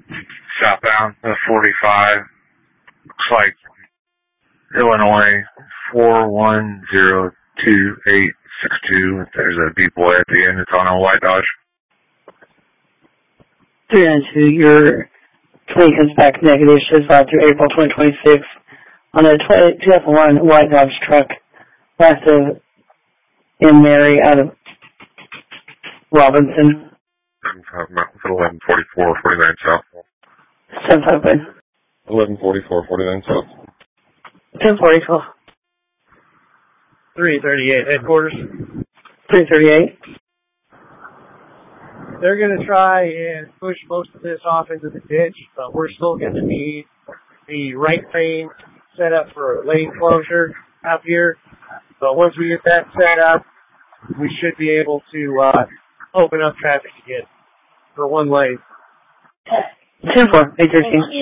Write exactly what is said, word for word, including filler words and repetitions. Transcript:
southbound, the forty-five. Looks like Illinois four one zero two eight six two. There's a B boy at the end. It's on a white Dodge. three nine two, your plate comes back negative. Shows filed through April twenty twenty-six on a two thousand one white Dodge truck. Last of in Mary out of Robinson. eleven forty-four forty-nine South. seven five one. eleven forty-four forty-nine South. ten forty-four. three thirty-eight headquarters. three thirty-eight. They're going to try and push most of this off into the ditch, but we're still going to need the right frame set up for lane closure out here. So once we get that set up, we should be able to uh, open up traffic again for one lane. ten four, eight thirteen.